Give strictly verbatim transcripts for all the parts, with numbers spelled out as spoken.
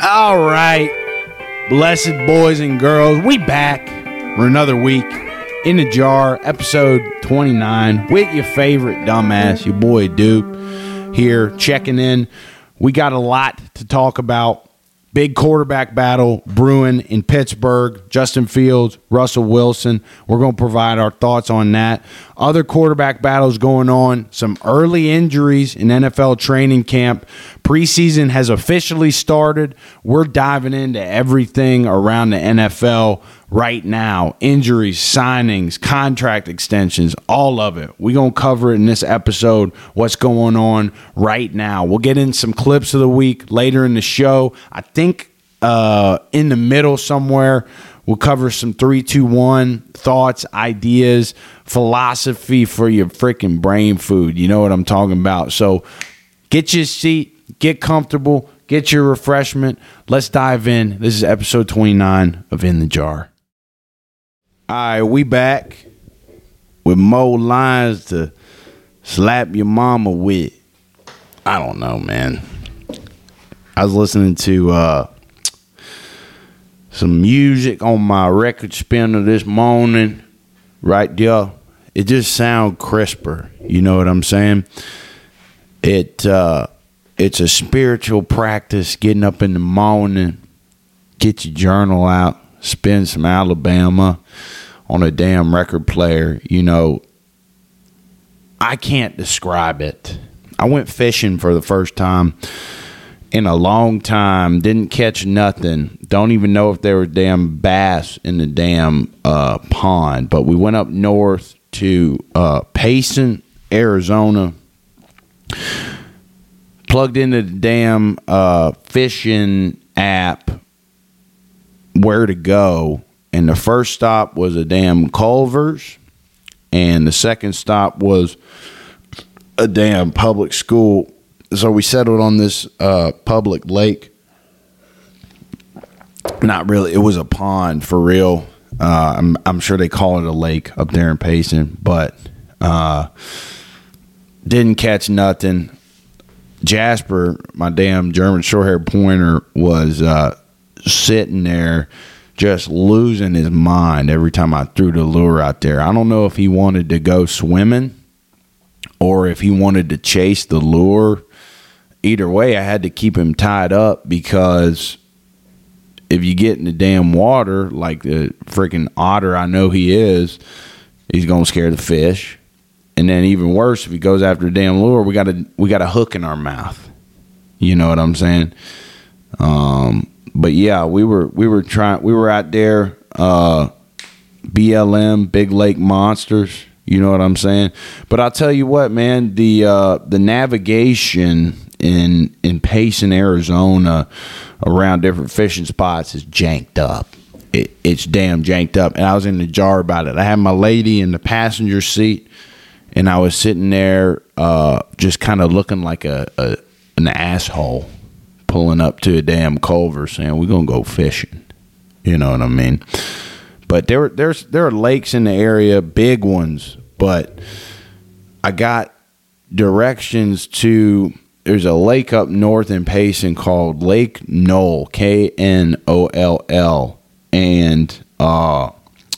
All right, blessed boys and girls, we back for another week in the jar, episode twenty-nine, with your favorite dumbass, your boy Dupe, here checking in. We got a lot to talk about. Big quarterback battle brewing in Pittsburgh. Justin Fields, Russell Wilson. We're going to provide our thoughts on that. Other quarterback battles going on. Some early injuries in N F L training camp. Preseason has officially started. We're diving into everything around the N F L right now. Injuries, signings, contract extensions, all of it. We're going to cover it in this episode, what's going on right now. We'll get in some clips of the week later in the show. I think uh, in the middle somewhere, we'll cover some three two one thoughts, ideas, philosophy for your freaking brain food. You know what I'm talking about. So get your seat, get comfortable, get your refreshment. Let's dive in. This is episode twenty-nine of In the Jar. All right, we back with more lines to slap your mama with. I don't know, man. I was listening to uh, some music on my record spinner this morning, right there. It just sounds crisper. You know what I'm saying? It uh, it's a spiritual practice. Getting up in the morning, get your journal out, spin some Alabama on a damn record player. You know, I can't describe it. I went fishing for the first time in a long time. Didn't catch nothing. Don't even know if there were damn bass in the damn uh, pond. But we went up north to uh, Payson, Arizona. Plugged into the damn uh, fishing app where to go. And the first stop was a damn Culver's. And the second stop was a damn public school. So we settled on this uh, public lake. Not really. It was a pond for real. Uh, I'm, I'm sure they call it a lake up there in Payson. But uh, didn't catch nothing. Jasper, my damn German short-haired pointer, was uh, sitting there just losing his mind every time I threw the lure out there. I don't know if he wanted to go swimming or if he wanted to chase the lure. Either way, I had to keep him tied up because if you get in the damn water, like the freaking otter I know he is, he's going to scare the fish. And then even worse, if he goes after the damn lure, we got a we got a hook in our mouth. You know what I'm saying? Um, but yeah, we were we were trying we were out there, uh, B L M, Big Lake Monsters. You know what I'm saying? But I'll tell you what, man, the uh, the navigation in in Payson, Arizona, around different fishing spots is janked up. It, it's damn janked up, and I was in the jar about it. I had my lady in the passenger seat. And I was sitting there uh, just kind of looking like a, a an asshole pulling up to a damn culvert saying, we're going to go fishing. You know what I mean? But there, there's, there are lakes in the area, big ones. But I got directions to, there's a lake up north in Payson called Lake Knoll, K N O L L. And uh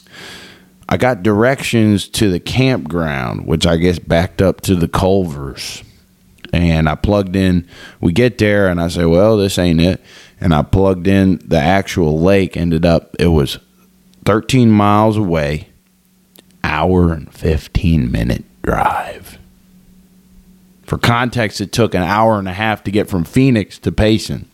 I got directions to the campground, which I guess backed up to the Culvers. And I plugged in. We get there, and I say, well, this ain't it. And I plugged in the actual lake. Ended up, it was thirteen miles away, hour and fifteen minute drive. For context, it took an hour and a half to get from Phoenix to Payson.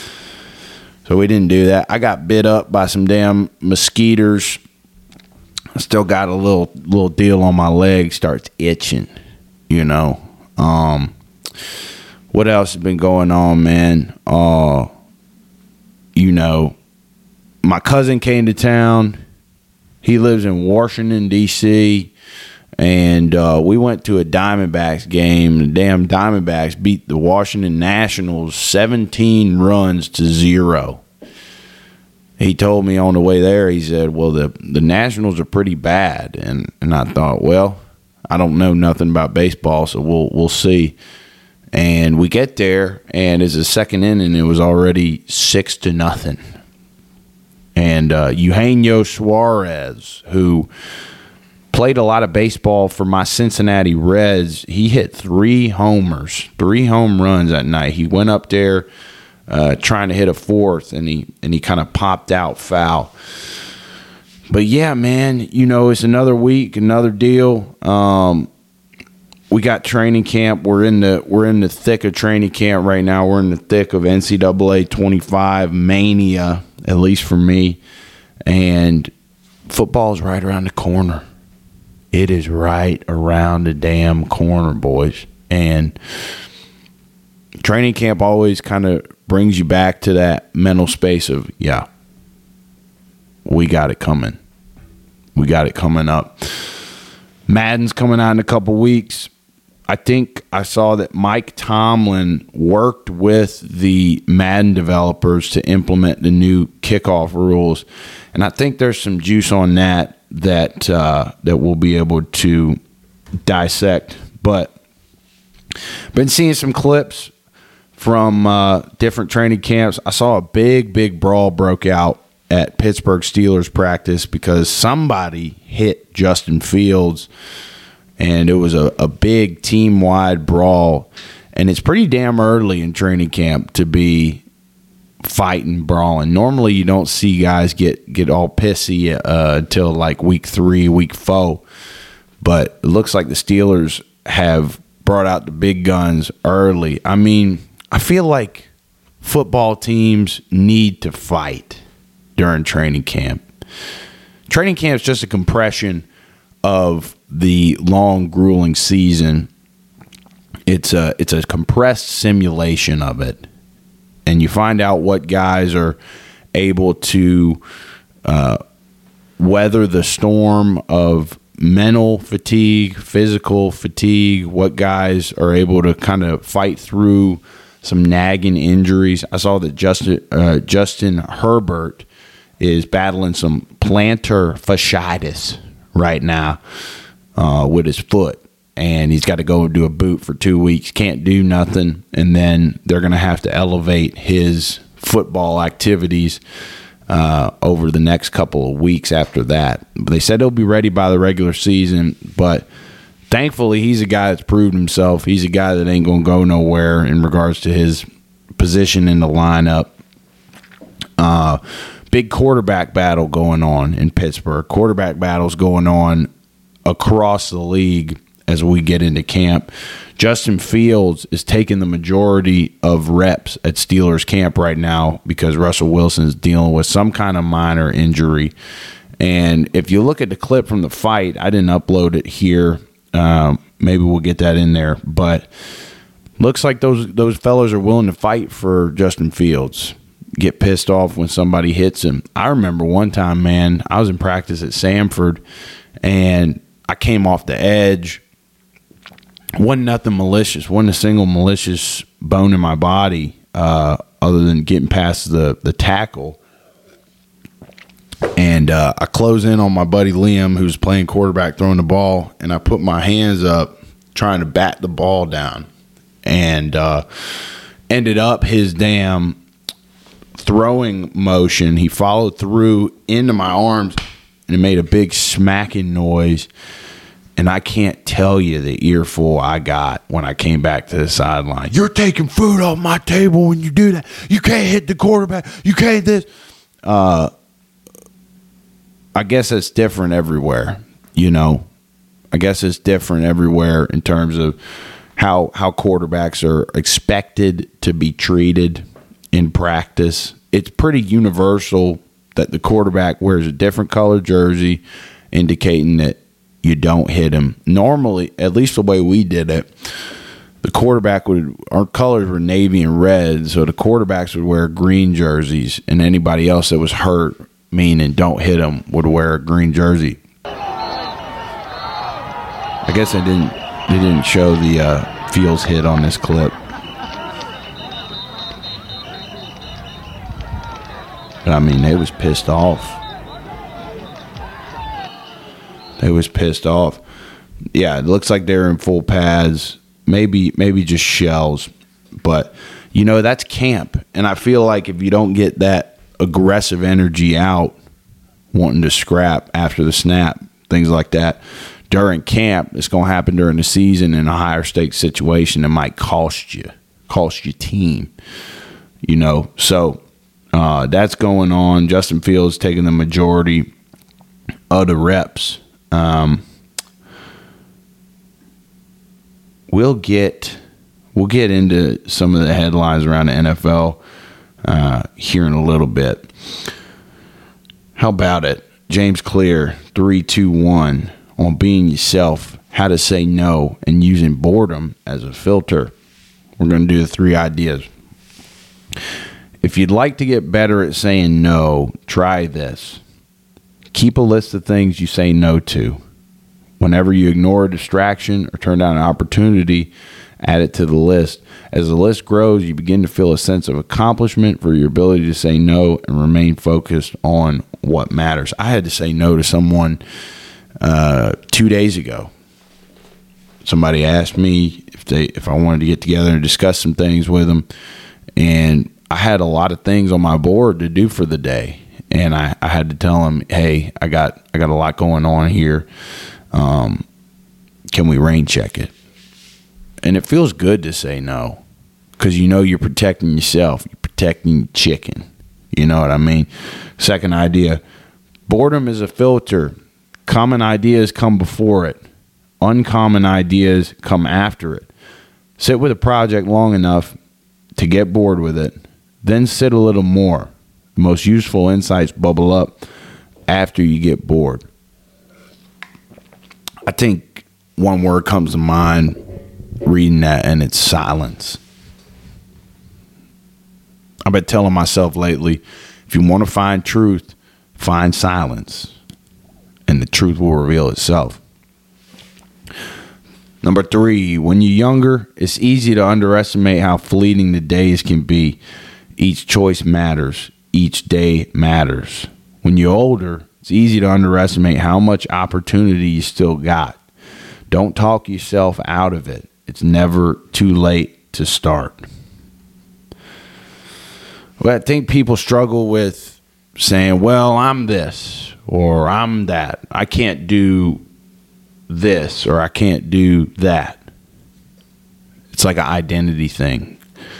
So we didn't do that. I got bit up by some damn mosquitoes. I still got a little little deal on my leg, starts itching, you know. Um, what else has been going on, man? Uh, you know, my cousin came to town. He lives in Washington, D C, and uh, we went to a Diamondbacks game. The damn Diamondbacks beat the Washington Nationals seventeen runs to zero. He told me on the way there, he said, well, the, the Nationals are pretty bad. And, and I thought, well, I don't know nothing about baseball, so we'll we'll see. And we get there, and as a second inning, it was already six to nothing. And uh, Eugenio Suarez, who played a lot of baseball for my Cincinnati Reds, he hit three homers, three home runs that night. He went up there uh, trying to hit a fourth, and he and he kind of popped out foul. But yeah, man, you know, it's another week, another deal. Um, we got training camp. We're in the we're in the thick of training camp right now. We're in the thick of N C double A twenty-five mania, at least for me. And football's right around the corner. It is right around the damn corner, boys. And training camp always kind of brings you back to that mental space of, yeah, we got it coming. We got it coming up. Madden's coming out in a couple weeks. I think I saw that Mike Tomlin worked with the Madden developers to implement the new kickoff rules. And I think there's some juice on that that uh, that we'll be able to dissect. But been seeing some clips from uh, different training camps. I saw a big, big brawl broke out at Pittsburgh Steelers practice because somebody hit Justin Fields, and it was a, a big team-wide brawl. And it's pretty damn early in training camp to be fighting, brawling. Normally you don't see guys get, get all pissy uh, until like week three, week four. But it looks like the Steelers have brought out the big guns early. I mean, I feel like football teams need to fight during training camp. Training camp is just a compression of the long, grueling season. It's a it's a compressed simulation of it, and you find out what guys are able to uh, weather the storm of mental fatigue, physical fatigue, what guys are able to kind of fight through some nagging injuries. I saw that Justin uh, Justin Herbert is battling some plantar fasciitis right now uh, with his foot, and he's got to go do a boot for two weeks. Can't do nothing, and then they're going to have to elevate his football activities uh, over the next couple of weeks after that. They said he'll be ready by the regular season, but thankfully he's a guy that's proved himself. He's a guy that ain't going to go nowhere in regards to his position in the lineup. Uh, big quarterback battle going on in Pittsburgh. Quarterback battles going on across the league as we get into camp. Justin Fields is taking the majority of reps at Steelers camp right now because Russell Wilson is dealing with some kind of minor injury. And if you look at the clip from the fight, I didn't upload it here. Um, maybe we'll get that in there. But looks like those those fellas are willing to fight for Justin Fields. Get pissed off when somebody hits him. I remember one time, man, I was in practice at Samford, and I came off the edge. Wasn't nothing malicious. Wasn't a single malicious bone in my body uh, other than getting past the, the tackle. And uh, I close in on my buddy Liam, who's playing quarterback, throwing the ball, and I put my hands up trying to bat the ball down. And uh, ended up his damn throwing motion. He followed through into my arms, and it made a big smacking noise. And I can't tell you the earful I got when I came back to the sideline. You're taking food off my table when you do that. You can't hit the quarterback. You can't this. Uh, I guess it's different everywhere, you know. I guess it's different everywhere in terms of how how quarterbacks are expected to be treated in practice. It's pretty universal that the quarterback wears a different color jersey, indicating that you don't hit him. Normally, at least the way we did it, the quarterback would, our colors were navy and red, so the quarterbacks would wear green jerseys, and anybody else that was hurt, meaning don't hit him, would wear a green jersey. I guess I didn't, they didn't show the uh, Fields hit on this clip. But I mean, they was pissed off. They was pissed off. Yeah, it looks like they're in full pads. maybe maybe just shells. But, you know, that's camp. And I feel like if you don't get that aggressive energy out, wanting to scrap after the snap, things like that, during camp, it's going to happen during the season in a higher stakes situation that might cost you, cost your team, you know. So uh, that's going on. Justin Fields taking the majority of the reps. Um, we'll get we'll get into some of the headlines around the N F L uh, here in a little bit. How about it? James Clear, three two one, on being yourself, how to say no, and using boredom as a filter. We're going to do the three ideas. If you'd like to get better at saying no, try this. Keep a list of things you say no to. Whenever you ignore a distraction or turn down an opportunity, add it to the list. As the list grows, you begin to feel a sense of accomplishment for your ability to say no and remain focused on what matters. I had to say no to someone uh, two days ago. Somebody asked me if they if I wanted to get together and discuss some things with them, and I had a lot of things on my board to do for the day, and I, I had to tell them, hey, I got I got a lot going on here. Um, can we rain check it? And it feels good to say no, because you know you're protecting yourself. You're protecting chicken. You know what I mean? Second idea, boredom is a filter. Common ideas come before it. Uncommon ideas come after it. Sit with a project long enough to get bored with it. Then sit a little more. The most useful insights bubble up after you get bored. I think one word comes to mind reading that, and it's silence. I've been telling myself lately, if you want to find truth, find silence, and the truth will reveal itself. Number three, when you're younger, it's easy to underestimate how fleeting the days can be. Each choice matters. Each day matters. When you're older, it's easy to underestimate how much opportunity you still got. Don't talk yourself out of it. It's never too late to start. Well, I think people struggle with saying, well, I'm this or I'm that. I can't do this or I can't do that. It's like an identity thing.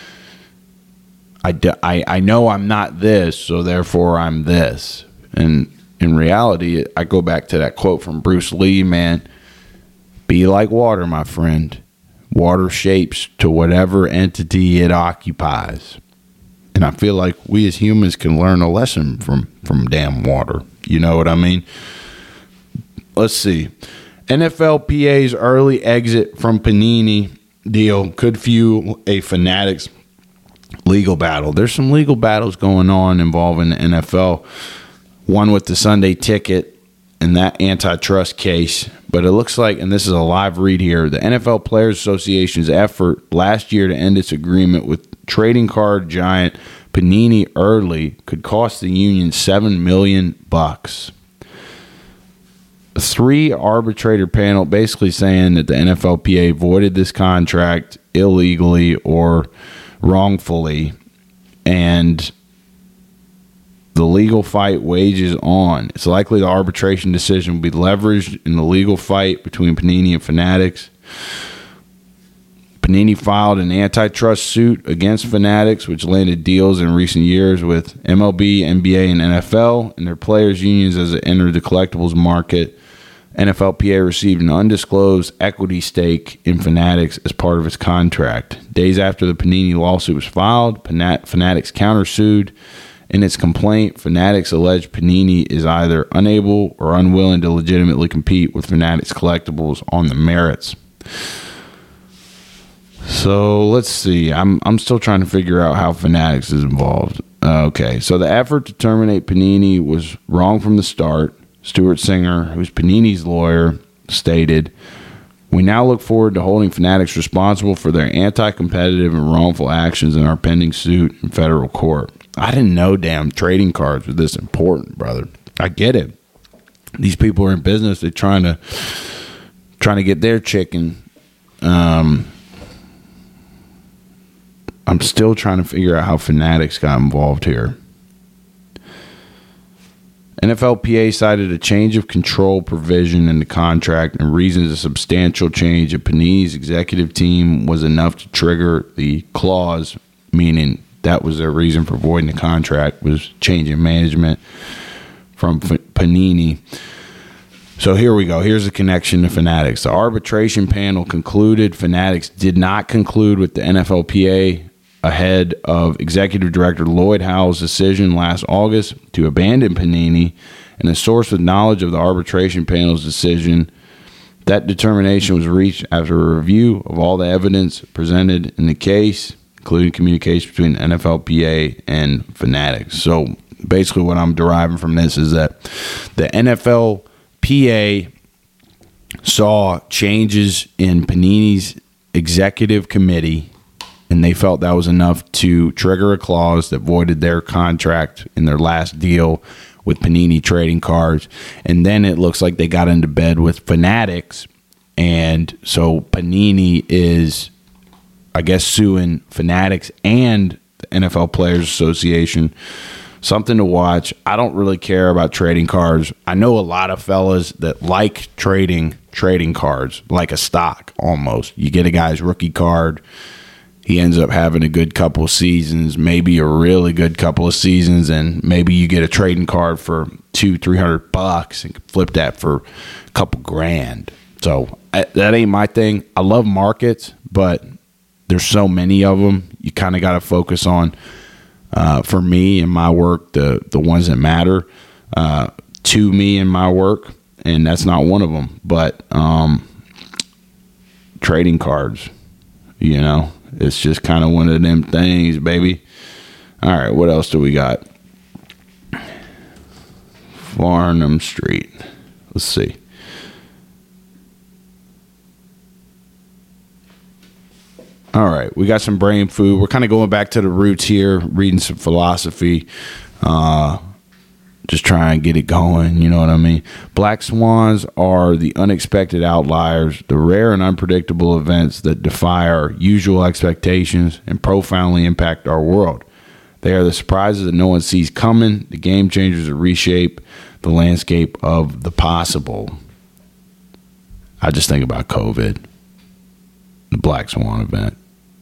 I, I, I know I'm not this, so therefore I'm this. And in reality, I go back to that quote from Bruce Lee, man. Be like water, my friend. Water shapes to whatever entity it occupies. And I feel like we as humans can learn a lesson from, from damn water. You know what I mean? Let's see. N F L P A's early exit from Panini deal could fuel a Fanatics legal battle. There's some legal battles going on involving the N F L. One with the Sunday Ticket and that antitrust case. But it looks like, and this is a live read here, the N F L Players Association's effort last year to end its agreement with trading card giant Panini early could cost the union seven million bucks. A three arbitrator panel basically saying that the N F L P A voided this contract illegally or wrongfully, and the legal fight wages on. It's likely the arbitration decision will be leveraged in the legal fight between Panini and Fanatics. Panini filed an antitrust suit against Fanatics, which landed deals in recent years with M L B, N B A, and N F L and their players' unions as it entered the collectibles market. N F L P A received an undisclosed equity stake in Fanatics as part of its contract. Days after the Panini lawsuit was filed, Fanatics countersued. In its complaint, Fanatics alleged Panini is either unable or unwilling to legitimately compete with Fanatics collectibles on the merits. So let's see. I'm I'm still trying to figure out how Fanatics is involved. Uh, okay, so the effort to terminate Panini was wrong from the start. Stuart Singer, who's Panini's lawyer, stated, "We now look forward to holding Fanatics responsible for their anti-competitive and wrongful actions in our pending suit in federal court." I didn't know damn trading cards were this important, brother. I get it. These people are in business. They're trying to trying to get their chicken. Um, I'm still trying to figure out how Fanatics got involved here. N F L P A cited a change of control provision in the contract and reasons a substantial change of Panini's executive team was enough to trigger the clause, meaning that was their reason for voiding the contract, was changing management from Panini. So here we go. Here's the connection to Fanatics. The arbitration panel concluded Fanatics did not conclude with the N F L P A ahead of Executive Director Lloyd Howell's decision last August to abandon Panini, and a source with knowledge of the arbitration panel's decision. That determination was reached after a review of all the evidence presented in the case, including communication between the N F L P A and Fanatics. So basically what I'm deriving from this is that the N F L P A saw changes in Panini's executive committee, and they felt that was enough to trigger a clause that voided their contract in their last deal with Panini Trading Cards. And then it looks like they got into bed with Fanatics, and so Panini is, I guess, suing Fanatics and the N F L Players Association. Something to watch. I don't really care about trading cards. I know a lot of fellas that like trading trading cards, like a stock almost. You get a guy's rookie card, he ends up having a good couple of seasons, maybe a really good couple of seasons, and maybe you get a trading card for two, three hundred bucks and flip that for a couple grand. So I, that ain't my thing. I love markets, but there's so many of them. You kind of got to focus on, uh, for me and my work, the the ones that matter uh, to me and my work, and that's not one of them. But um, trading cards, you know. It's just kind of one of them things, baby. All right, what else do we got? Farnham Street. Let's see. All right, we got some brain food. We're kind of going back to the roots here, reading some philosophy. Uh, just try and get it going, you know what I mean? Black swans are the unexpected outliers, the rare and unpredictable events that defy our usual expectations and profoundly impact our world. They are the surprises that no one sees coming, the game changers that reshape the landscape of the possible. I just think about COVID, the Black Swan event.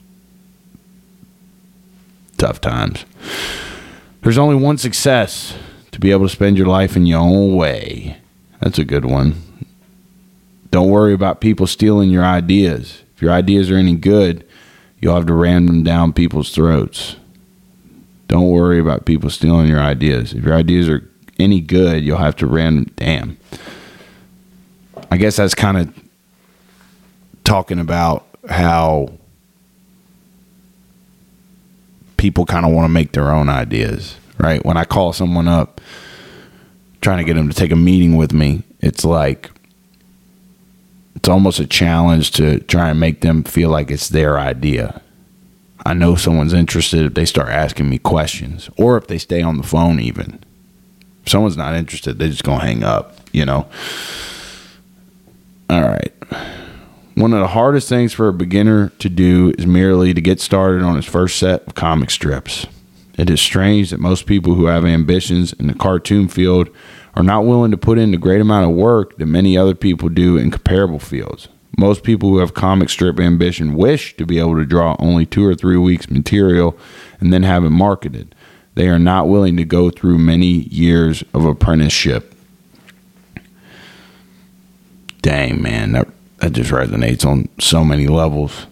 Tough times. There's only one success: to be able to spend your life in your own way. That's a good one. Don't worry about people stealing your ideas. If your ideas are any good, you'll have to ram them down people's throats. Don't worry about people stealing your ideas. If your ideas are any good, you'll have to ram them. Damn. I guess that's kind of talking about how people kind of want to make their own ideas. Right? When I call someone up trying to get them to take a meeting with me, it's like, it's almost a challenge to try and make them feel like it's their idea. I know someone's interested if they start asking me questions, or if they stay on the phone even. If someone's not interested, they're just going to hang up, you know? All right. One of the hardest things for a beginner to do is merely to get started on his first set of comic strips. It is strange that most people who have ambitions in the cartoon field are not willing to put in the great amount of work that many other people do in comparable fields. Most people who have comic strip ambition wish to be able to draw only two or three weeks material and then have it marketed. They are not willing to go through many years of apprenticeship. Dang, man, that, that just resonates on so many levels.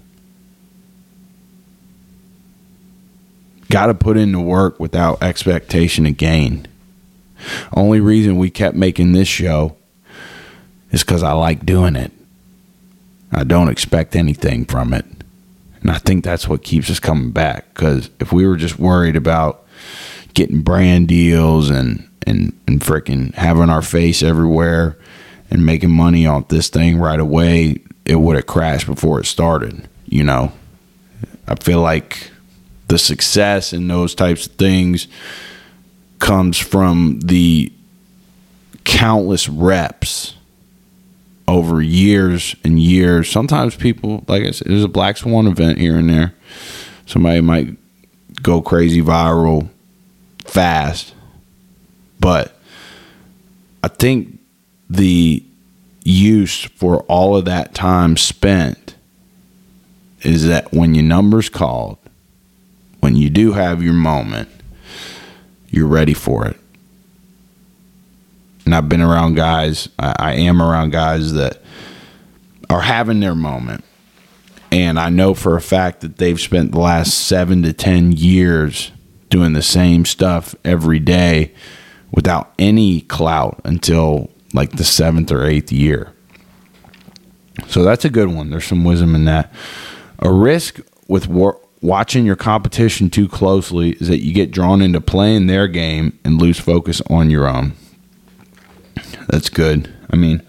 Got to put in the work without expectation of gain. Only reason we kept making this show is because I like doing it. I don't expect anything from it. And I think that's what keeps us coming back. Because if we were just worried about getting brand deals and, and, and freaking having our face everywhere and making money on this thing right away, it would have crashed before it started. You know, I feel like the success in those types of things comes from the countless reps over years and years. Sometimes people, like I said, there's a Black Swan event here and there. Somebody might go crazy viral fast. But I think the use for all of that time spent is that when your number's called, when you do have your moment, you're ready for it. And I've been around guys, I, I am around guys that are having their moment. And I know for a fact that they've spent the last seven to ten years doing the same stuff every day without any clout until like the seventh or eighth year. So that's a good one. There's some wisdom in that. A risk with war- watching your competition too closely is that you get drawn into playing their game and lose focus on your own. That's good. I mean,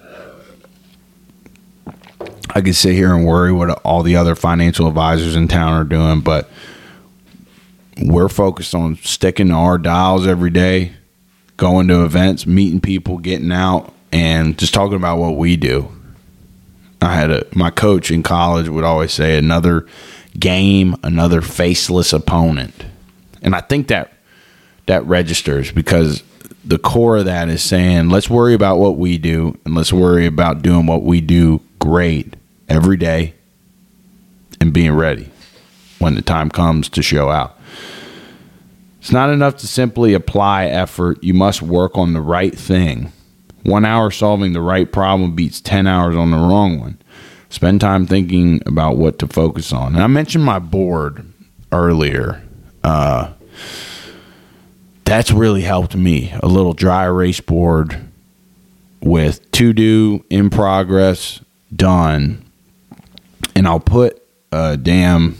I could sit here and worry what all the other financial advisors in town are doing, but we're focused on sticking to our dials every day, going to events, meeting people, getting out, and just talking about what we do. I had a my coach in college would always say, another game, another faceless opponent. And I think that that registers, because the core of that is saying, let's worry about what we do, and let's worry about doing what we do great every day and being ready when the time comes to show out. It's not enough to simply apply effort. You must work on the right thing. One hour solving the right problem beats ten hours on the wrong one. Spend time thinking about what to focus on. And I mentioned my board earlier. Uh, that's really helped me. A little dry erase board with to do, in progress, done. And I'll put a damn...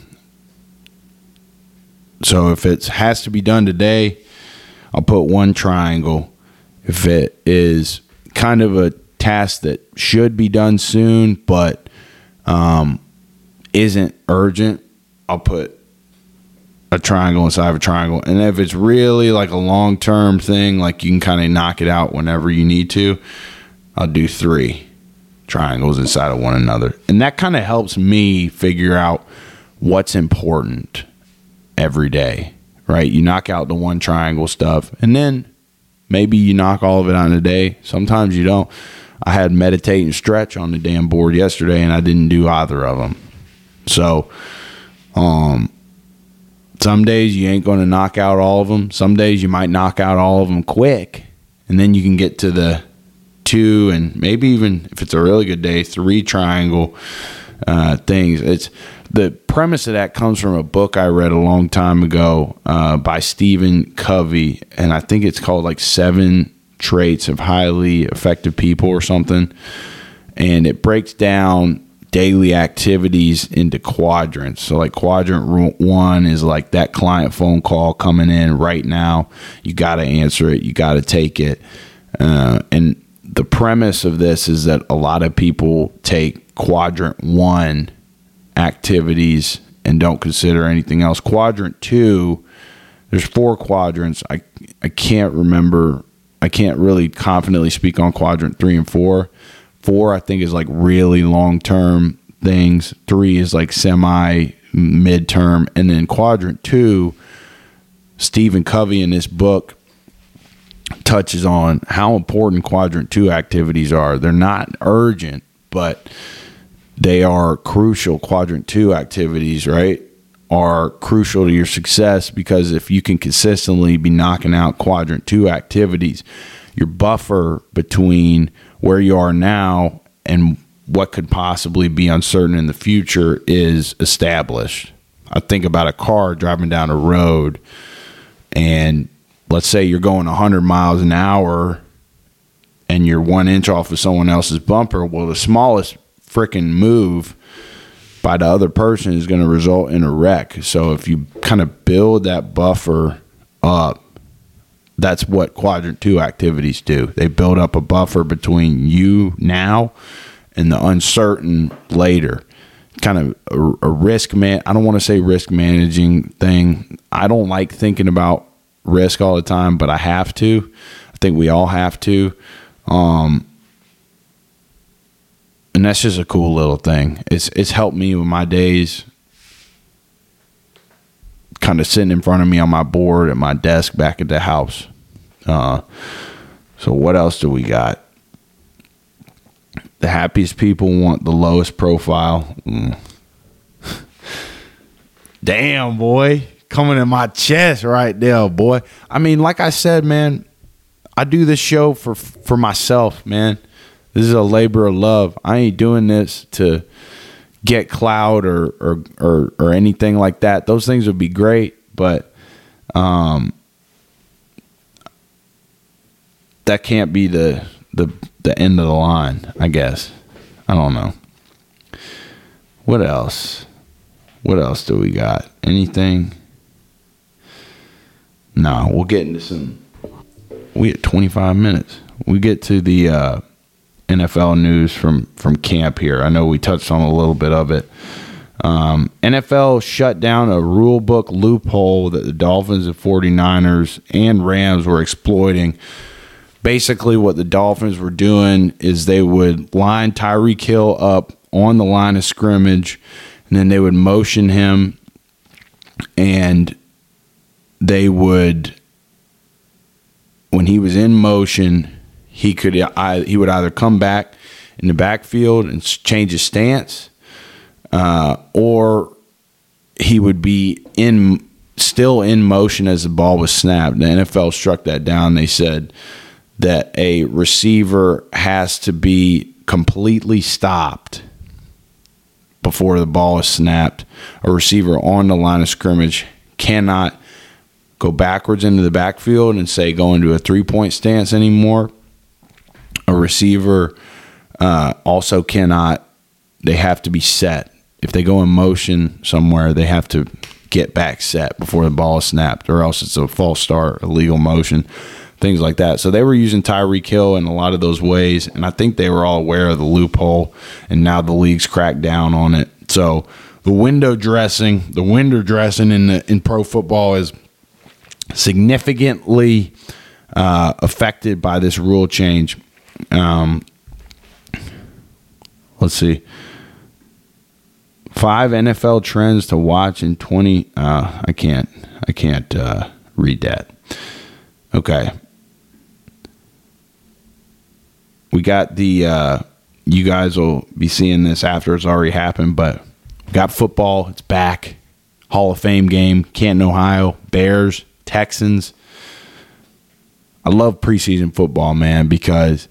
So if it has to be done today, I'll put one triangle. If it is kind of a task that should be done soon but um, isn't urgent, I'll put a triangle inside of a triangle. And if it's really like a long-term thing, like you can kind of knock it out whenever you need to, I'll do three triangles inside of one another. And that kind of helps me figure out what's important every day, right? You knock out the one triangle stuff, and then maybe you knock all of it out in a day. Sometimes you don't. I had meditate and stretch on the damn board yesterday, and I didn't do either of them. So, um, some days you ain't going to knock out all of them. Some days you might knock out all of them quick, and then you can get to the two, and maybe even if it's a really good day, three triangle uh, things. It's the premise of that comes from a book I read a long time ago uh, by Stephen Covey, and I think it's called like Seven Traits of Highly Effective People or something. And it breaks down daily activities into quadrants. So like quadrant one is like that client phone call coming in right now. You got to answer it. You got to take it. Uh, and the premise of this is that a lot of people take quadrant one activities and don't consider anything else. Quadrant two, there's four quadrants. I I can't remember. I can't really confidently speak on quadrant three and four. Four, I think, is like really long-term things. Three is like semi midterm. And then quadrant two, Stephen Covey in this book touches on how important quadrant two activities are. They're not urgent, but they are crucial. Quadrant two activities, right, are crucial to your success, because if you can consistently be knocking out quadrant two activities, your buffer between where you are now and what could possibly be uncertain in the future is established. I think about a car driving down a road, and let's say you're going one hundred miles an hour and you're one inch off of someone else's bumper. Well, the smallest freaking move by the other person is going to result in a wreck. So if you kind of build that buffer up, that's what quadrant two activities do. They build up a buffer between you now and the uncertain later. Kind of a, a risk man. I don't want to say risk managing thing. I don't like thinking about risk all the time, but I have to. I think we all have to. Um, And that's just a cool little thing. It's it's helped me with my days. kind of sitting in front of me on my board at my desk back at the house. Uh, so what else do we got? The happiest people want the lowest profile. Mm. Damn, boy. Coming in my chest right there, boy. I mean, like I said, man, I do this show for for myself, man. This is a labor of love. I ain't doing this to get clout or or or, or anything like that. Those things would be great, but um, that can't be the the the end of the line, I guess. I don't know. What else? What else do we got? Anything? No, we'll get into some. We at twenty-five minutes. We get to the uh, N F L news from, from camp here. I know we touched on a little bit of it. Um, N F L shut down a rule book loophole that the Dolphins and 49ers and Rams were exploiting. Basically, what the Dolphins were doing is they would line Tyreek Hill up on the line of scrimmage, and then they would motion him, and they would, when he was in motion, he could he would either come back in the backfield and change his stance, uh, or he would be in still in motion as the ball was snapped. The N F L struck that down. They said that a receiver has to be completely stopped before the ball is snapped. A receiver on the line of scrimmage cannot go backwards into the backfield and say go into a three-point stance anymore. A receiver uh, also cannot, they have to be set. If they go in motion somewhere, they have to get back set before the ball is snapped, or else it's a false start, illegal motion, things like that. So they were using Tyreek Hill in a lot of those ways, and I think they were all aware of the loophole, and now the league's cracked down on it. So the window dressing, the window dressing in the, in pro football is significantly uh, affected by this rule change. Um, let's see. Five N F L trends to watch in twenty. Uh, I can't. I can't uh, read that. Okay. We got the. Uh, you guys will be seeing this after it's already happened, but we got football. It's back. Hall of Fame game. Canton, Ohio. Bears. Texans. I love preseason football, man, because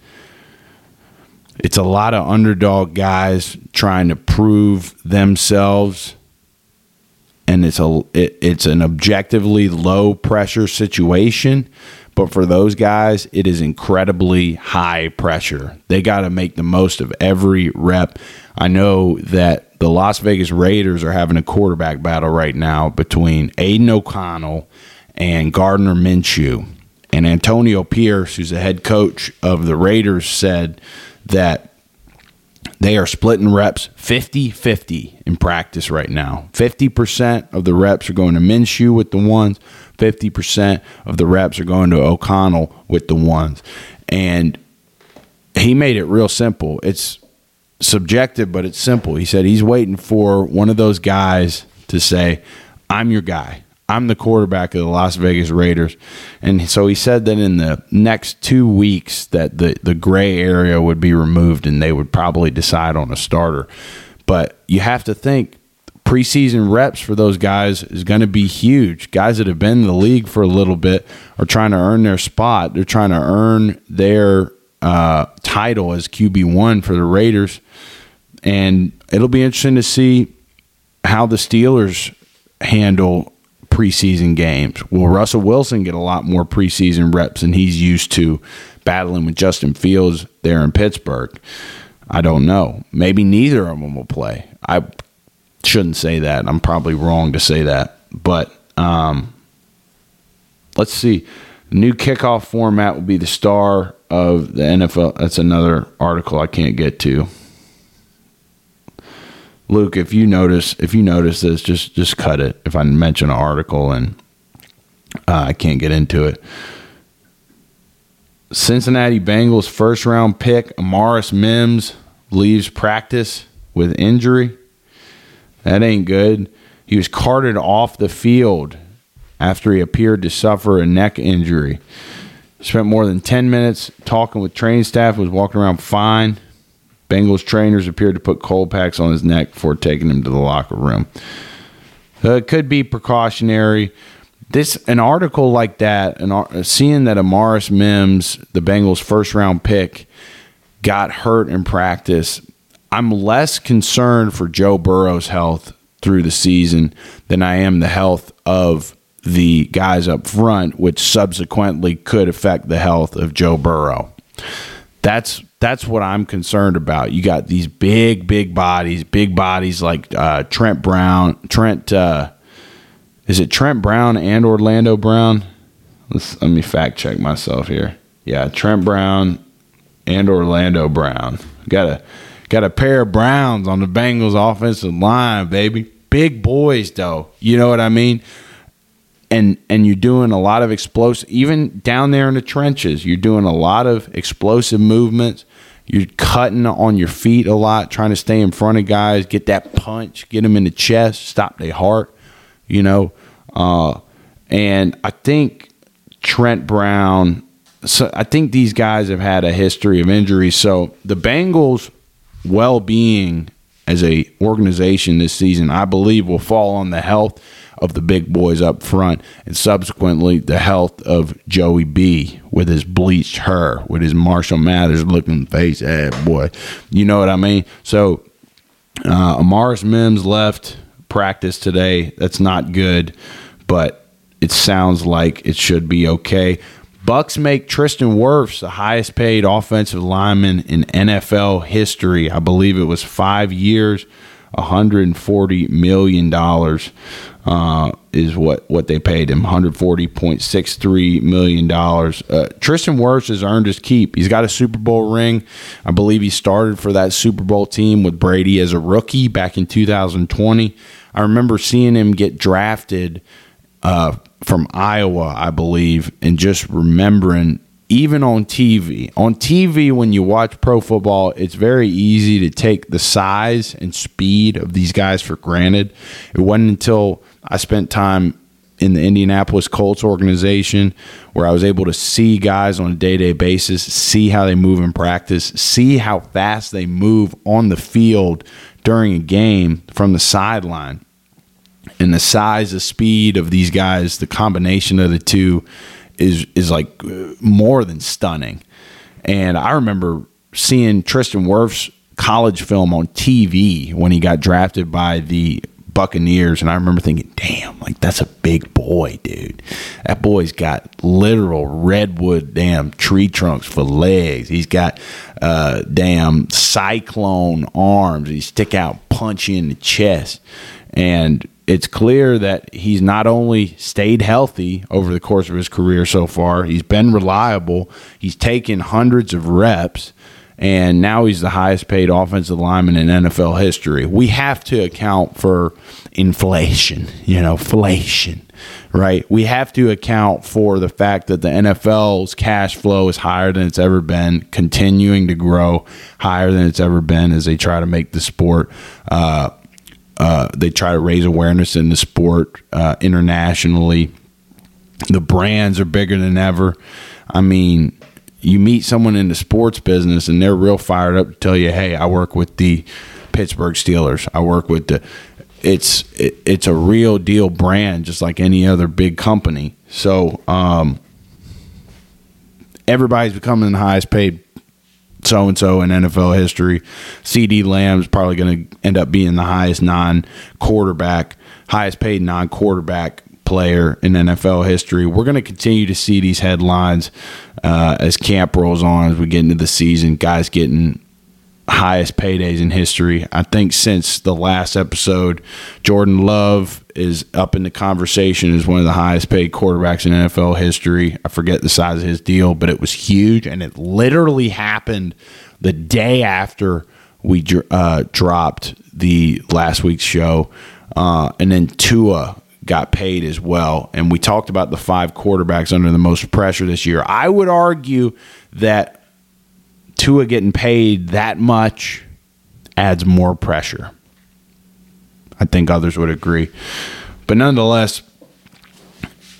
it's a lot of underdog guys trying to prove themselves, and it's a it, it's an objectively low pressure situation. But for those guys, it is incredibly high pressure. They got to make the most of every rep. I know that the Las Vegas Raiders are having a quarterback battle right now between Aiden O'Connell and Gardner Minshew. And Antonio Pierce, who's the head coach of the Raiders, said that they are splitting reps fifty-fifty in practice right now. fifty percent of the reps are going to Minshew with the ones. fifty percent of the reps are going to O'Connell with the ones. And he made it real simple. It's subjective, but it's simple. He said he's waiting for one of those guys to say, I'm your guy. I'm the quarterback of the Las Vegas Raiders. And so he said that in the next two weeks that the, the gray area would be removed and they would probably decide on a starter. But you have to think preseason reps for those guys is going to be huge. Guys that have been in the league for a little bit are trying to earn their spot. They're trying to earn their uh, title as Q B one for the Raiders. And it'll be interesting to see how the Steelers handle preseason games. Will Russell Wilson get a lot more preseason reps than he's used to battling with Justin Fields there in Pittsburgh? I don't know. Maybe neither of them will play. I shouldn't say that. I'm probably wrong to say that. But um, let's see. The new kickoff format will be the star of the N F L. That's another article I can't get to. Luke, if you notice, if you notice this, just just cut it. If I mention an article and uh, I can't get into it. Cincinnati Bengals first round pick Amaris Mims leaves practice with injury. That ain't good. He was carted off the field after he appeared to suffer a neck injury. Spent more than ten minutes talking with training staff, was walking around fine. Bengals trainers appeared to put cold packs on his neck before taking him to the locker room. So it could be precautionary. This an article like that, an, seeing that Amaris Mims, the Bengals' first-round pick, got hurt in practice, I'm less concerned for Joe Burrow's health through the season than I am the health of the guys up front, which subsequently could affect the health of Joe Burrow. That's that's what I'm concerned about. You got these big, big bodies, big bodies like uh, Trent Brown. Trent, uh, is it Trent Brown and Orlando Brown? Let's, let me fact check myself here. Yeah, Trent Brown and Orlando Brown. Got a got a pair of Browns on the Bengals offensive line, baby. Big boys, though. You know what I mean? And and you're doing a lot of explosive, even down there in the trenches, you're doing a lot of explosive movements. You're cutting on your feet a lot, trying to stay in front of guys, get that punch, get them in the chest, stop their heart, you know. Uh, and I think Trent Brown, so I think these guys have had a history of injuries. So the Bengals' well-being as a organization this season, I believe, will fall on the health of the big boys up front, and subsequently the health of Joey B with his bleached hair, with his Marshall Mathers looking face. Hey, boy, you know what I mean? So uh, Amaris Mims left practice today. That's not good, but it sounds like it should be okay. Bucks make Tristan Wirfs the highest paid offensive lineman in N F L history. I believe it was five years, one hundred forty million dollars. Uh, is what, what they paid him, one hundred forty point six three million dollars. Uh, Tristan Wirfs has earned his keep. He's got a Super Bowl ring. I believe he started for that Super Bowl team with Brady as a rookie back in two thousand twenty. I remember seeing him get drafted uh, from Iowa, I believe, and just remembering, even on T V. On T V, when you watch pro football, it's very easy to take the size and speed of these guys for granted. It wasn't until I spent time in the Indianapolis Colts organization where I was able to see guys on a day-to-day basis, see how they move in practice, see how fast they move on the field during a game from the sideline. And the size, the speed of these guys, the combination of the two is is like more than stunning. And I remember seeing Tristan Wirfs' college film on T V when he got drafted by the Buccaneers, and I remember thinking, damn, like that's a big boy, dude. That boy's got literal redwood damn tree trunks for legs. He's got uh, damn cyclone arms. He stick out, punch you in the chest. And it's clear that he's not only stayed healthy over the course of his career so far, he's been reliable, he's taken hundreds of reps, and now he's the highest paid offensive lineman in N F L history. We have to account for inflation, you know, inflation, right? We have to account for the fact that the N F L's cash flow is higher than it's ever been, continuing to grow higher than it's ever been as they try to make the sport uh, Uh, they try to raise awareness in the sport uh, internationally. The brands are bigger than ever. I mean, you meet someone in the sports business and they're real fired up to tell you, hey, I work with the Pittsburgh Steelers. I work with the – it's it, it's a real deal brand just like any other big company. So um, everybody's becoming the highest paid so-and-so in N F L history. CeeDee Lamb's probably going to end up being the highest non-quarterback, highest paid non-quarterback player in N F L history. We're going to continue to see these headlines uh, as camp rolls on, as we get into the season, guys getting highest paydays in history. I think since the last episode, Jordan Love is up in the conversation as one of the highest paid quarterbacks in N F L history. I forget the size of his deal, but it was huge, and it literally happened the day after we uh, dropped the last week's show. Uh, and then Tua got paid as well. And we talked about the five quarterbacks under the most pressure this year. I would argue that Tua getting paid that much adds more pressure. I think others would agree. But nonetheless,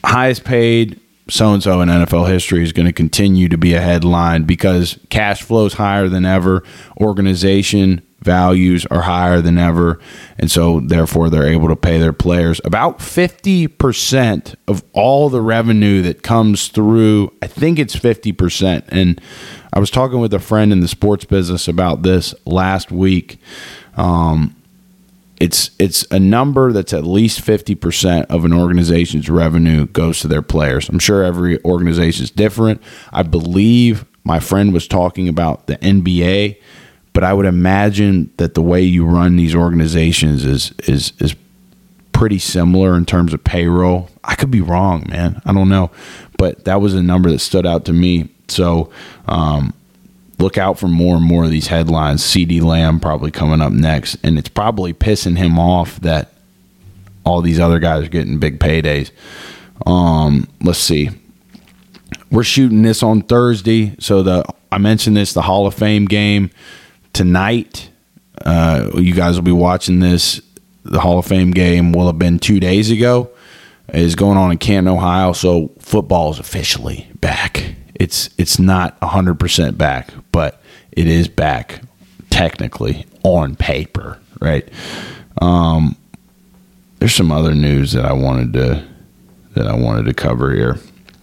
highest paid so-and-so in N F L history is going to continue to be a headline because cash flow is higher than ever. Organization values are higher than ever. And so, therefore, they're able to pay their players. About fifty percent of all the revenue that comes through, I think it's fifty percent. And I was talking with a friend in the sports business about this last week. Um, It's it's a number that's at least fifty percent of an organization's revenue goes to their players. I'm sure every organization is different. I believe my friend was talking about the N B A, but I would imagine that the way you run these organizations is is is pretty similar in terms of payroll. I could be wrong, man. I don't know. But that was a number that stood out to me. So um look out for more and more of these headlines. CeeDee Lamb probably coming up next. And it's probably pissing him off that all these other guys are getting big paydays. Um, let's see. We're shooting this on Thursday. So the I mentioned this, the Hall of Fame game tonight. Uh, you guys will be watching this. The Hall of Fame game will have been two days ago. It is going on in Canton, Ohio. So football is officially back. It's it's not one hundred percent back, but it is back technically on paper, right? Um, there's some other news that I wanted to that I wanted to cover here.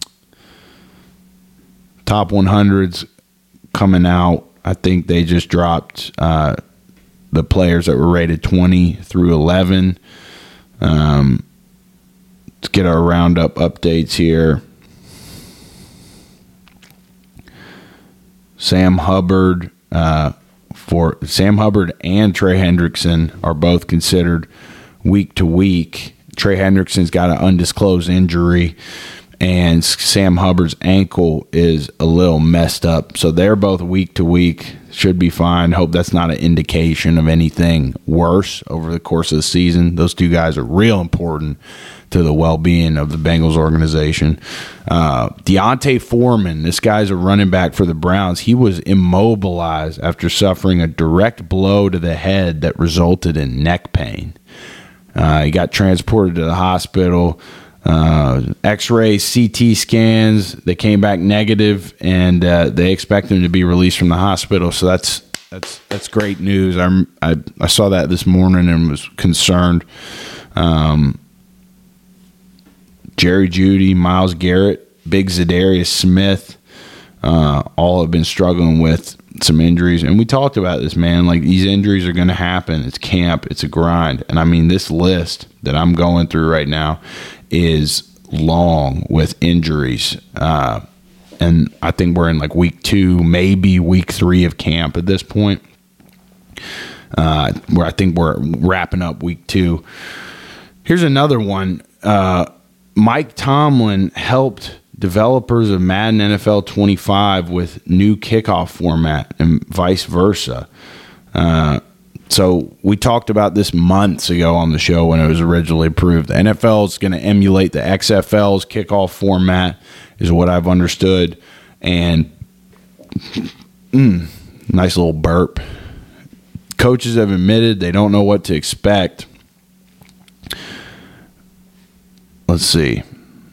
Top one hundreds coming out. I think they just dropped uh, the players that were rated twenty through eleven. Um, let's get our roundup updates here. Sam Hubbard, uh, for Sam Hubbard and Trey Hendrickson are both considered week to week. Trey Hendrickson's got an undisclosed injury, and Sam Hubbard's ankle is a little messed up. So they're both week to week. Should be fine. Hope that's not an indication of anything worse over the course of the season. Those two guys are real important to the well-being of the Bengals organization. Uh, Deontay Foreman, this guy's a running back for the Browns. He was immobilized after suffering a direct blow to the head that resulted in neck pain. Uh, he got transported to the hospital. Uh, X-rays, C T scans, they came back negative, and uh, they expect him to be released from the hospital. So that's that's that's great news. I I, I saw that this morning and was concerned. Um, Jerry Jeudy, Myles Garrett, Big Zadarius Smith, uh, all have been struggling with some injuries. And we talked about this, man. Like, these injuries are going to happen. It's camp. It's a grind. And, I mean, this list that I'm going through right now is long with injuries. Uh, and I think we're in, like, week two, maybe week three of camp at this point, uh, where I think we're wrapping up week two. Here's another one. Uh, Mike Tomlin helped developers of Madden N F L twenty-five with new kickoff format and vice versa. Uh, so we talked about this months ago on the show when it was originally approved. The N F L is going to emulate the X F L's kickoff format, is what I've understood. And mm, nice little burp. Coaches have admitted they don't know what to expect. Let's see.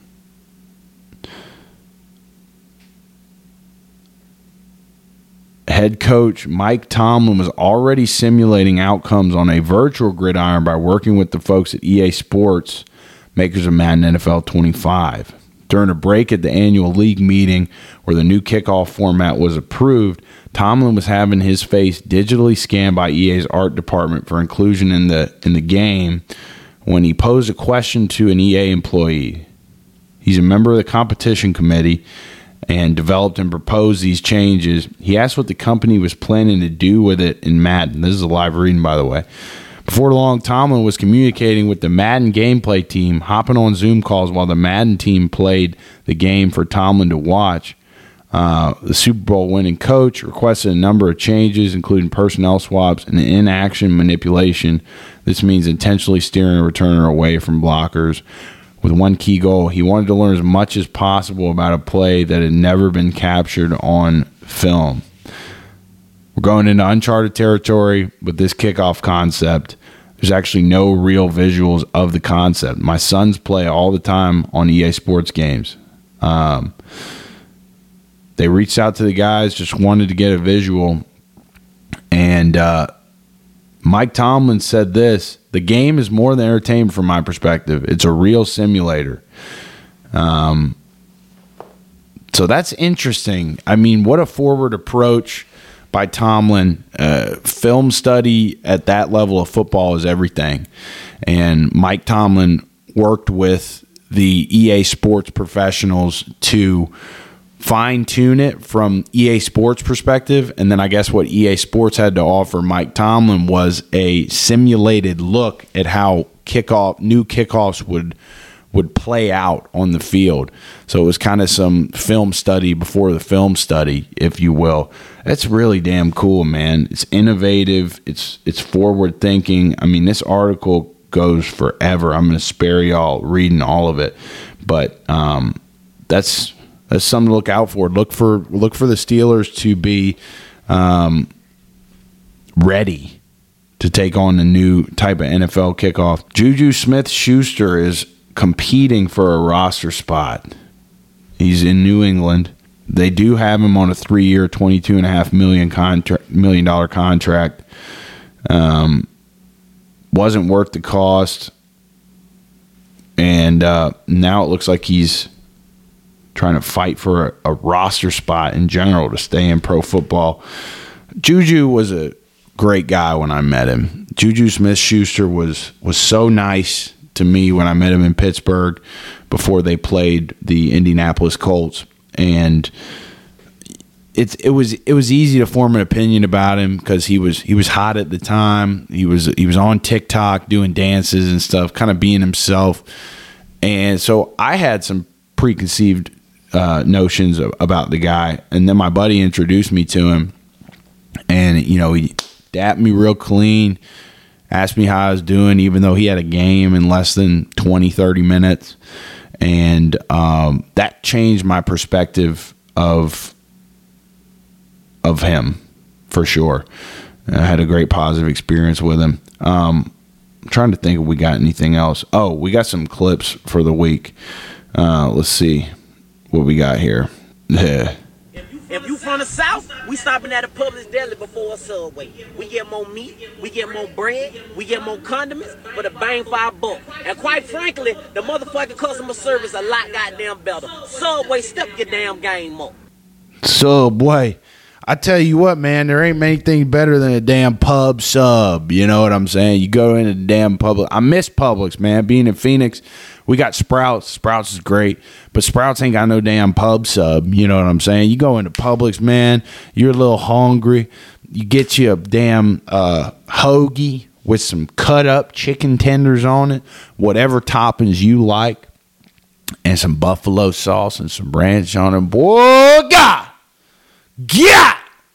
Head coach Mike Tomlin was already simulating outcomes on a virtual gridiron by working with the folks at E A Sports, makers of Madden N F L twenty-five. During a break at the annual league meeting where the new kickoff format was approved, Tomlin was having his face digitally scanned by E A's art department for inclusion in the in the game when he posed a question to an E A employee. He's a member of the competition committee and developed and proposed these changes. He asked what the company was planning to do with it in Madden. This is a live reading, by the way. Before long, Tomlin was communicating with the Madden gameplay team, hopping on Zoom calls while the Madden team played the game for Tomlin to watch. Uh, the Super Bowl winning coach requested a number of changes, including personnel swaps and in-action manipulation. This means intentionally steering a returner away from blockers. With one key goal, he wanted to learn as much as possible about a play that had never been captured on film. We're going into uncharted territory with this kickoff concept. There's actually no real visuals of the concept. My sons play all the time on E A Sports games. Um, they reached out to the guys, just wanted to get a visual. And uh, Mike Tomlin said this: the game is more than entertainment from my perspective. It's a real simulator. Um, so that's interesting. I mean, what a forward approach by Tomlin. Uh, film study at that level of football is everything. And Mike Tomlin worked with the E A Sports professionals to fine-tune it from E A Sports perspective. And then I guess what E A Sports had to offer Mike Tomlin was a simulated look at how kickoff new kickoffs would would play out on the field. So it was kind of some film study before the film study, if you will. That's really damn cool, man. It's innovative. It's it's forward thinking. I mean, this article goes forever. I'm going to spare y'all reading all of it, but um, that's that's something to look out for. Look for look for the Steelers to be um, ready to take on the new type of N F L kickoff. Juju Smith-Schuster is competing for a roster spot. He's in New England. They do have him on a three-year, twenty-two point five million contract, million dollar contract. Um, wasn't worth the cost, and uh, now it looks like he's trying to fight for a, a roster spot in general to stay in pro football. Juju was a great guy when I met him. Juju Smith-Schuster was was so nice to me when I met him in Pittsburgh before they played the Indianapolis Colts, and it's it was it was easy to form an opinion about him because he was he was hot at the time. He was he was on TikTok doing dances and stuff, kind of being himself, and so I had some preconceived uh, notions of, about the guy, and then my buddy introduced me to him, and you know he dapped me real clean. Asked me how I was doing, even though he had a game in less than twenty, thirty minutes. And um, that changed my perspective of of him, for sure. I had a great positive experience with him. Um, I'm trying to think if we got anything else. Oh, we got some clips for the week. Uh, let's see what we got here. If you from the South, we stopping at a Publix deli before a Subway. We get more meat, we get more bread, we get more condiments for the bang for our buck. And quite frankly, the motherfucking customer service a lot goddamn better. Subway, step your damn game up. Subway. I tell you what, man, there ain't many things better than a damn pub sub. You know what I'm saying? You go into the damn Publix. I miss Publix, man. Being in Phoenix, we got Sprouts. Sprouts is great, but Sprouts ain't got no damn pub sub. You know what I'm saying? You go into Publix, man, you're a little hungry. You get you a damn uh, hoagie with some cut up chicken tenders on it, whatever toppings you like, and some buffalo sauce and some ranch on it. Boy, God! Yeah,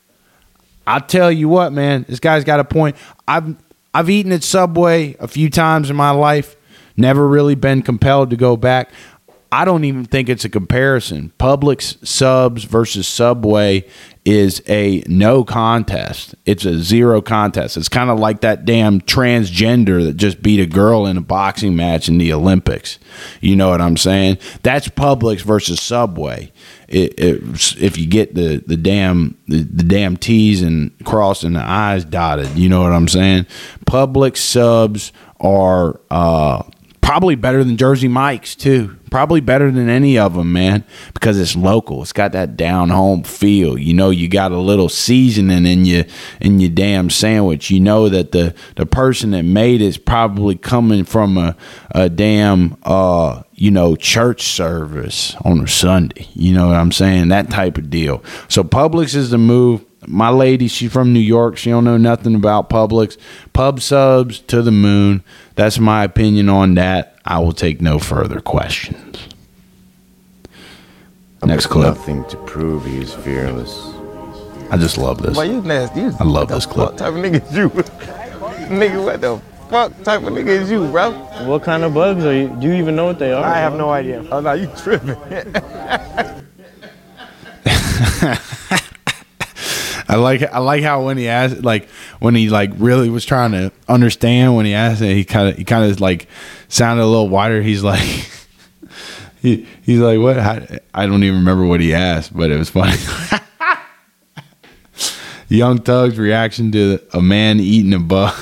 I tell you what, man, this guy's got a point. I've I've eaten at Subway a few times in my life, never really been compelled to go back. I don't even think it's a comparison. Publix subs versus Subway is a no contest. It's a zero contest. It's kind of like that damn transgender that just beat a girl in a boxing match in the Olympics. You know what I'm saying? That's Publix versus Subway. It, it, if you get the the damn the, the damn T's and crossed and the I's dotted, you know what I'm saying? Publix subs are uh, probably better than Jersey Mike's too. Probably better than any of them, man, because it's local. It's got that down home feel. You know, you got a little seasoning in your in your damn sandwich. You know that the the person that made it's probably coming from a a damn uh you know church service on a Sunday. You know what I'm saying? That type of deal. So Publix is the move. My lady, she's from New York. She don't know nothing about Publix. Pub subs to the moon. That's my opinion on that. I will take no further questions. Next clip. Nothing to prove he is fearless. I just love this. Why you nasty? You I love what this the clip. Fuck type of nigga is you? Nigga, what the fuck type of nigga is you, bro? What kind of bugs are you? Do you even know what they are? I have no idea. Oh no, you tripping. I like I like how when he asked, like, when he like really was trying to understand when he asked it, he kind of he kind of like sounded a little wider. He's like, he he's like, what? How, I don't even remember what he asked, but it was funny. Young Thug's reaction to a man eating a bug.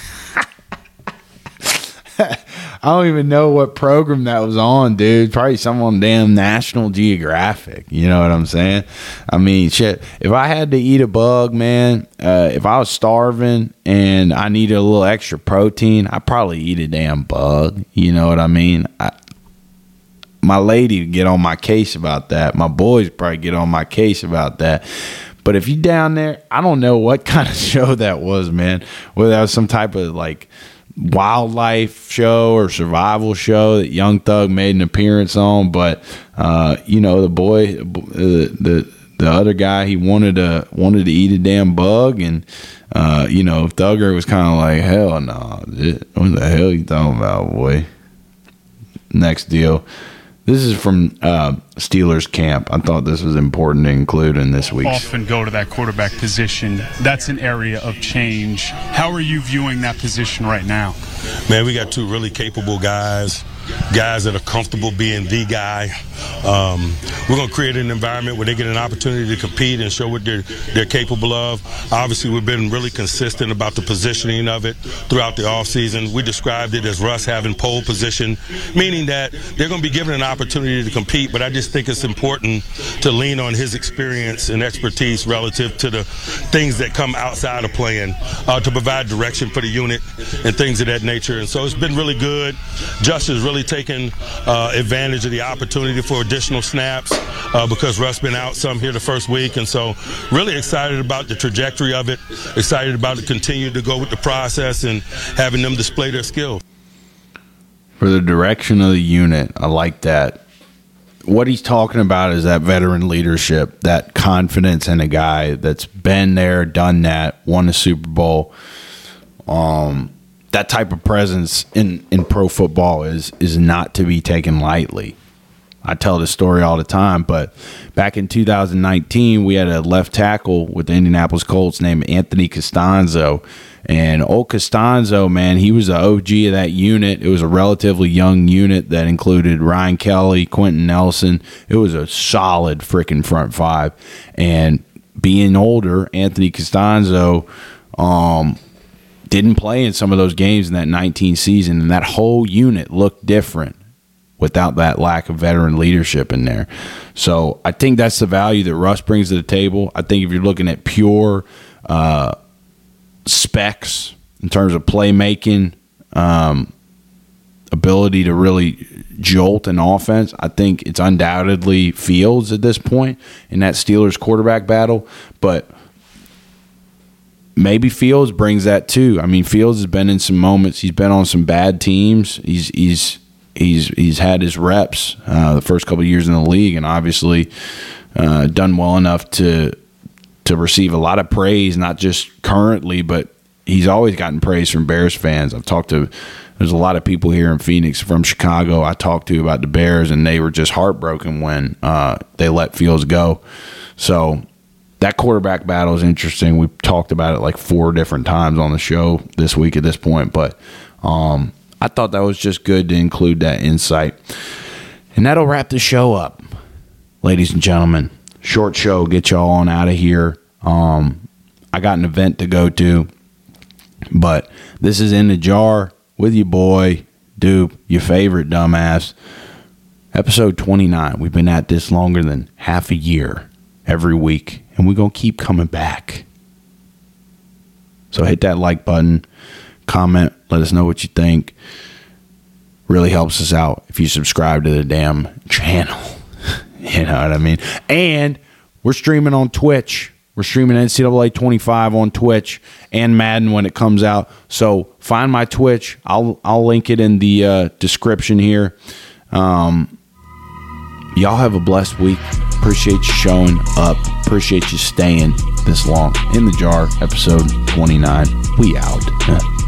I don't even know what program that was on, dude. Probably some on damn National Geographic. You know what I'm saying? I mean, shit. If I had to eat a bug, man, uh, if I was starving and I needed a little extra protein, I'd probably eat a damn bug. You know what I mean? I, my lady would get on my case about that. My boys probably get on my case about that. But if you down there, I don't know what kind of show that was, man. Whether that was some type of like wildlife show or survival show that Young Thug made an appearance on, but uh, you know, the boy, the, the the other guy, he wanted to wanted to eat a damn bug, and uh, you know, Thugger was kind of like, hell no, nah, what the hell you talking about, boy? Next deal. This is from uh, Steelers camp. I thought this was important to include in this week's. Often go to that quarterback position. That's an area of change. How are you viewing that position right now? Man, we got two really capable guys, guys that are comfortable being the guy. Um, we're going to create an environment where they get an opportunity to compete and show what they're, they're capable of. Obviously, we've been really consistent about the positioning of it throughout the offseason. We described it as Russ having pole position, meaning that they're going to be given an opportunity to compete, but I just think it's important to lean on his experience and expertise relative to the things that come outside of playing uh, to provide direction for the unit and things of that nature. And so it's been really good. Justin's really taken uh, advantage of the opportunity for additional snaps uh, because Russ been out some here the first week, and so really excited about the trajectory of it, excited about to continue to go with the process and having them display their skills. For the direction of the unit, I like that. What he's talking about is that veteran leadership, that confidence in a guy that's been there, done that, won a Super Bowl. Um, that type of presence in, in pro football is is not to be taken lightly. I tell this story all the time, but back in two thousand nineteen, we had a left tackle with the Indianapolis Colts named Anthony Costanzo. And old Costanzo, man, he was the O G of that unit. It was a relatively young unit that included Ryan Kelly, Quentin Nelson. It was a solid freaking front five. And being older, Anthony Costanzo um, didn't play in some of those games in that nineteen season, and that whole unit looked different without that lack of veteran leadership in there. So I think that's the value that Russ brings to the table. I think if you're looking at pure uh, specs in terms of playmaking, um, ability to really jolt an offense, I think it's undoubtedly Fields at this point in that Steelers quarterback battle. But maybe Fields brings that too. I mean, Fields has been in some moments. He's been on some bad teams. He's he's He's he's had his reps uh, the first couple of years in the league, and obviously uh, done well enough to to receive a lot of praise, not just currently, but he's always gotten praise from Bears fans. I've talked to there's a lot of people here in Phoenix from Chicago I talked to about the Bears, and they were just heartbroken when uh, they let Fields go. So that quarterback battle is interesting. We've talked about it like four different times on the show this week at this point, but um, I thought that was just good to include that insight. And that'll wrap the show up, ladies and gentlemen. Short show, get y'all on out of here. Um, I got an event to go to, but this is In the Jar with your boy, Dupe, your favorite dumbass. Episode twenty-nine. We've been at this longer than half a year every week, and we're going to keep coming back. So hit that like button. Comment, let us know what you think. Really helps us out if you subscribe to the damn channel. You know what I mean? And we're streaming on Twitch. We're streaming N C double A twenty-five on Twitch and Madden when it comes out. So find my Twitch. I'll I'll link it in the uh, description here. Um, y'all have a blessed week. Appreciate you showing up. Appreciate you staying this long. In the Jar, episode twenty-nine. We out.